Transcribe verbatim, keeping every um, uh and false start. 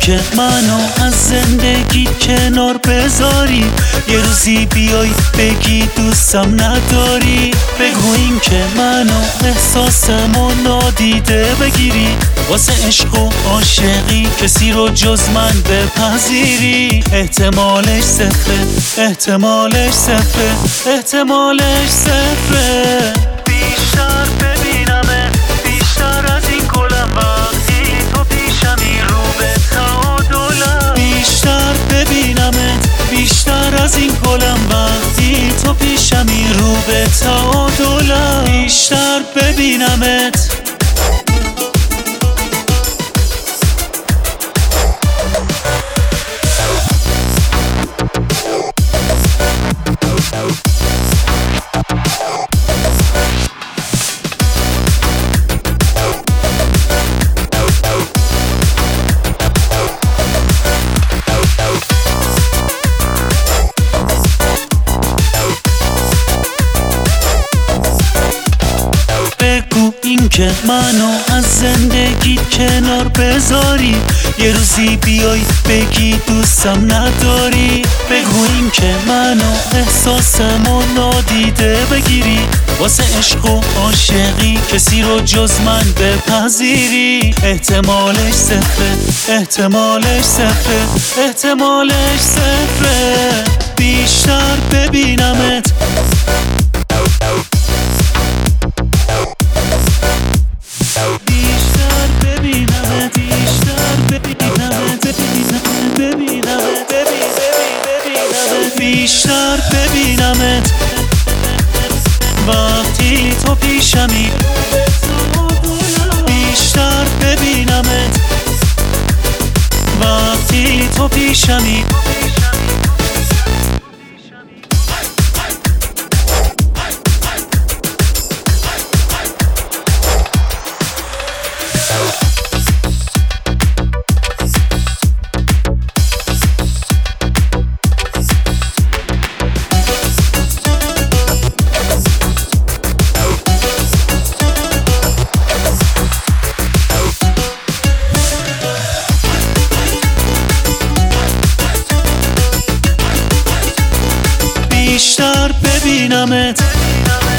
اینکه منو از زندگی کنار بذاری، یه روزی بیای بگی دوستم نداری. بگو اینکه منو احساسمو نادیده بگیری، واسه عشق و عاشقی کسی رو جز من بپذیری. احتمالش صفره، احتمالش صفره، احتمالش صفره. بیشتر ببینمه، بیشتر از این گلم وقتی تو پیشمی رو به تعادلم. بیشتر ببینمت، بیشتر از این گلم وقتی تو پیشمی رو به تعادلم. بیشتر ببینمت. اینکه منو از زندگی کنار بذاری، یه روزی بیای بگی دوستم نداری. بگو اینکه منو احساسمو نادیده بگیری، واسه عشق و عاشقی کسی رو جز من بپذیری. احتمالش صفره، احتمالش صفره، احتمالش صفره. بیشتر ببینمت، بیشتر ببینمت، بیشتر ببینمت، ببینمت، ببینمت، ببینمت، بیشتر ببینمت وقتی تو پیشمی. بیشتر ببینمت وقتی تو پیشمی. بیشتر ببینمت.